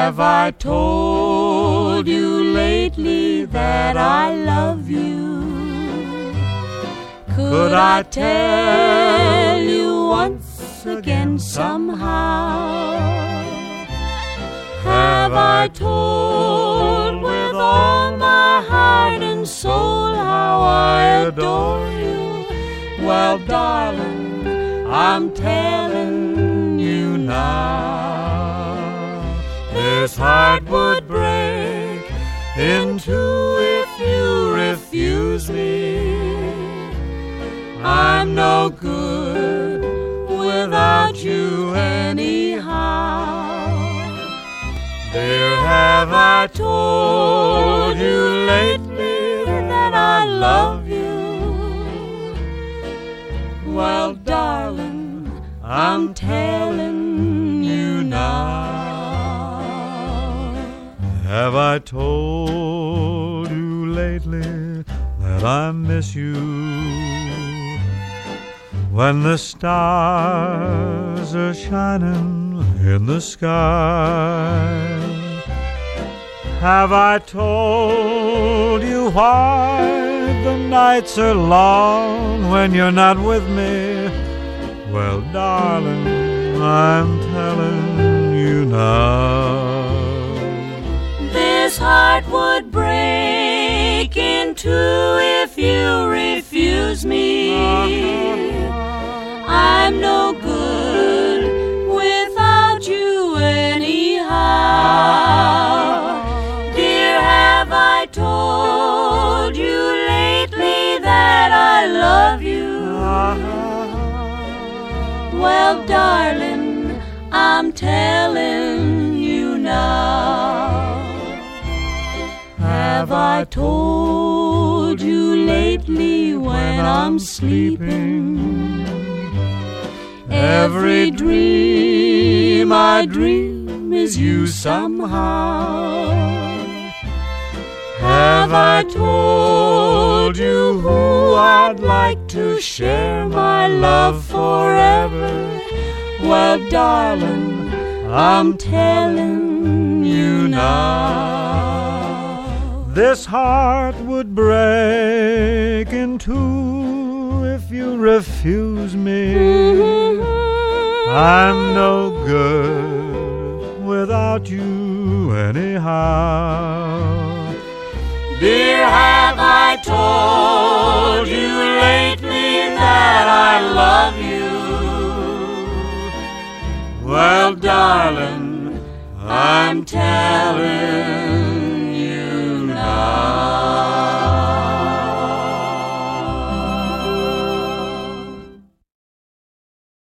Have I told you lately that I love you? Could I tell you once again somehow? Have I told with all my heart and soul how I adore you? Well, darling, I'm telling you now. This heart would break in two if you refuse me. I'm no good without you anyhow. Dear, have I told you lately that I love you? Well, darling, I'm telling you now. Have I told you lately that I miss you? When the stars are shining in the sky, have I told you why the nights are long when you're not with me? Well, darling, I'm telling you now. This heart would break in two if you refuse me. I'm no good without you anyhow. Dear, have I told you lately that I love you? Well, darling, I'm telling you now. Have I told you lately when I'm sleeping? Every dream I dream is you somehow. Have I told you who I'd like to share my love forever? Well, darling, I'm telling you now. This heart would break in two if you refuse me. I'm no good without you anyhow. Dear, have I told you lately that I love you? Well, darling, I'm telling